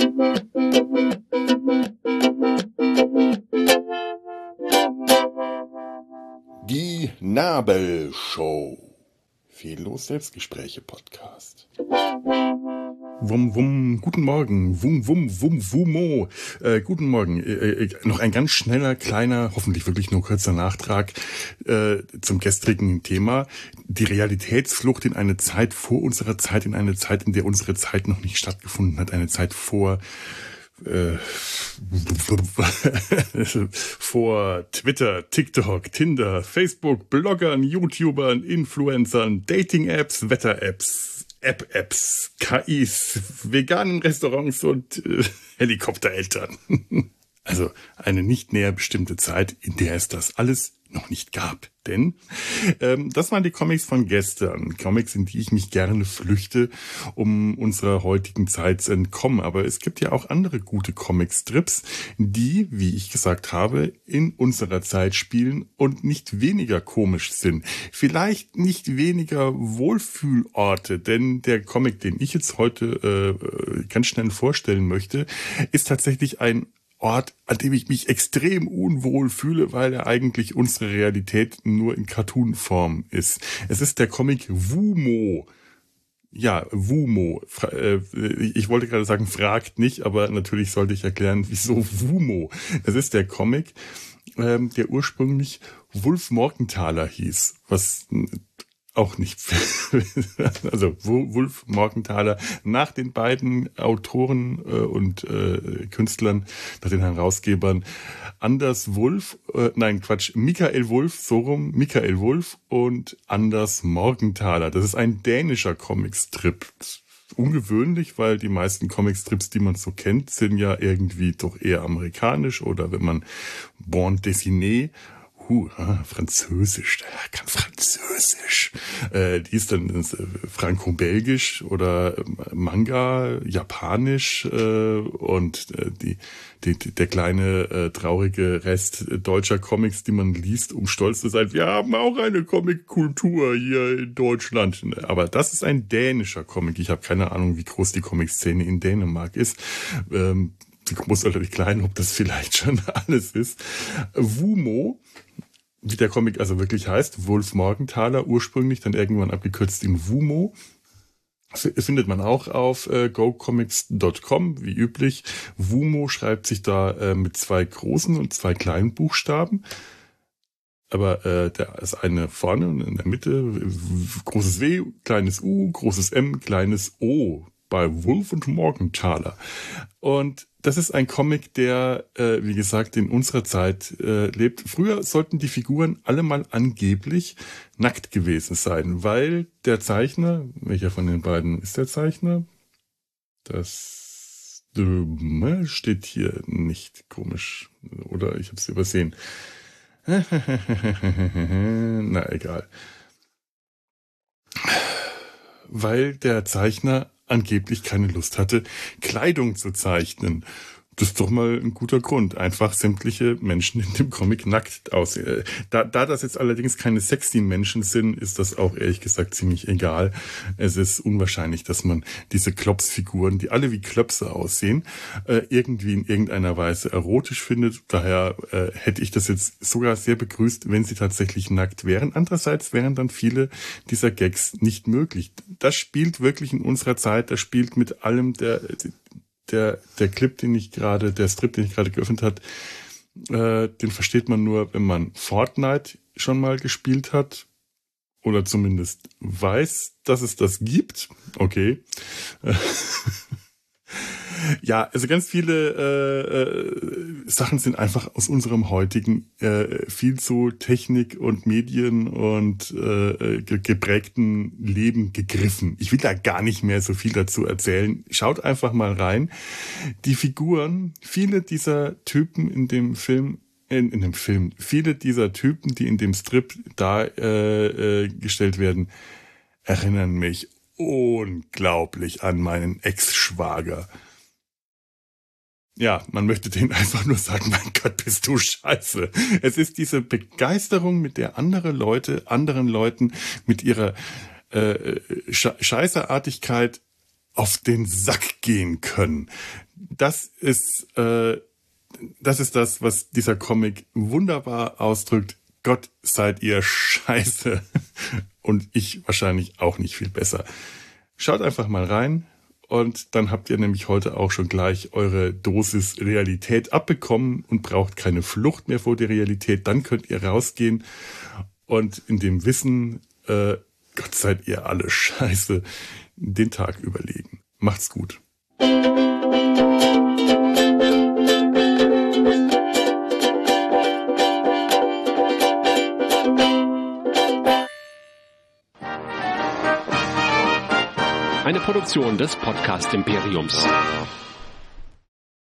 Die Nabelshow. Fehllos Selbstgespräche-Podcast. Wum, wum, guten Morgen. Wum, wum, wum, wumo. Guten Morgen. Noch ein ganz schneller, kleiner, hoffentlich wirklich nur kurzer Nachtrag zum gestrigen Thema. Die Realitätsflucht in eine Zeit vor unserer Zeit, in eine Zeit, in der unsere Zeit noch nicht stattgefunden hat. Eine Zeit vor Twitter, TikTok, Tinder, Facebook, Bloggern, YouTubern, Influencern, Dating-Apps, Wetter-Apps, App-Apps, KIs, veganen Restaurants und Helikoptereltern. Also eine nicht näher bestimmte Zeit, in der es das alles noch nicht gab. Denn das waren die Comics von gestern. Comics, in die ich mich gerne flüchte, um unserer heutigen Zeit zu entkommen. Aber es gibt ja auch andere gute Comicstrips, die, wie ich gesagt habe, in unserer Zeit spielen und nicht weniger komisch sind. Vielleicht nicht weniger Wohlfühlorte, denn der Comic, den ich jetzt heute ganz schnell vorstellen möchte, ist tatsächlich ein Ort, an dem ich mich extrem unwohl fühle, weil er eigentlich unsere Realität nur in Cartoon-Form ist. Es ist der Comic Wumo. Ja, Wumo. Ich wollte gerade sagen, fragt nicht, aber natürlich sollte ich erklären, wieso Wumo. Es ist der Comic, der ursprünglich Wulf Morgenthaler hieß, was auch nicht, also Wulf Morgenthaler, nach den beiden Autoren und Künstlern, nach den Herausgebern Michael Wulf und Anders Morgenthaler. Das ist ein dänischer Comicstrip. Ungewöhnlich, weil die meisten Comicstrips, die man so kennt, sind ja irgendwie doch eher amerikanisch oder wenn man Bande dessinée, Französisch, der kann Französisch. Die ist dann franco-belgisch oder Manga, Japanisch und der kleine traurige Rest deutscher Comics, die man liest, um stolz zu sein. Wir haben auch eine Comic-Kultur hier in Deutschland. Aber das ist ein dänischer Comic. Ich habe keine Ahnung, wie groß die Comic-Szene in Dänemark ist. Groß oder klein, ob das vielleicht schon alles ist. Wumo, wie der Comic also wirklich heißt, Wulf Morgenthaler, ursprünglich dann irgendwann abgekürzt in Wumo, findet man auch auf gocomics.com, wie üblich. Wumo schreibt sich da mit 2 großen und 2 kleinen Buchstaben. Aber der ist eine vorne und in der Mitte großes W, kleines U, großes M, kleines O bei Wulf und Morgenthaler. Und das ist ein Comic, der, wie gesagt, in unserer Zeit lebt. Früher sollten die Figuren alle mal angeblich nackt gewesen sein, weil der Zeichner, welcher von den beiden ist der Zeichner? Das steht hier nicht, komisch. Oder ich habe es übersehen. Na, egal. Weil der Zeichner angeblich keine Lust hatte, Kleidung zu zeichnen. Das ist doch mal ein guter Grund. Einfach sämtliche Menschen in dem Comic nackt aussehen. Da das jetzt allerdings keine sexy Menschen sind, ist das auch ehrlich gesagt ziemlich egal. Es ist unwahrscheinlich, dass man diese Klopsfiguren, die alle wie Klöpse aussehen, irgendwie in irgendeiner Weise erotisch findet. Daher hätte ich das jetzt sogar sehr begrüßt, wenn sie tatsächlich nackt wären. Andererseits wären dann viele dieser Gags nicht möglich. Das spielt wirklich in unserer Zeit. Das spielt mit allem der Strip, den ich gerade geöffnet hat, den versteht man nur, wenn man Fortnite schon mal gespielt hat oder zumindest weiß, dass es das gibt. Okay. Ja, also ganz viele Sachen sind einfach aus unserem heutigen viel zu Technik und Medien und geprägten Leben gegriffen. Ich will da gar nicht mehr so viel dazu erzählen. Schaut einfach mal rein. Die Figuren, viele dieser Typen in dem Film, viele dieser Typen, die in dem Strip dargestellt werden, erinnern mich unglaublich an meinen Ex-Schwager. Ja, man möchte denen einfach nur sagen, mein Gott, bist du scheiße. Es ist diese Begeisterung, mit der anderen Leuten mit ihrer Scheißerartigkeit auf den Sack gehen können. Das ist das, was dieser Comic wunderbar ausdrückt. Gott, seid ihr scheiße. Und ich wahrscheinlich auch nicht viel besser. Schaut einfach mal rein und dann habt ihr nämlich heute auch schon gleich eure Dosis Realität abbekommen und braucht keine Flucht mehr vor der Realität. Dann könnt ihr rausgehen und in dem Wissen, Gott, seid ihr alle scheiße, den Tag überlegen. Macht's gut. Eine Produktion des Podcast Imperiums.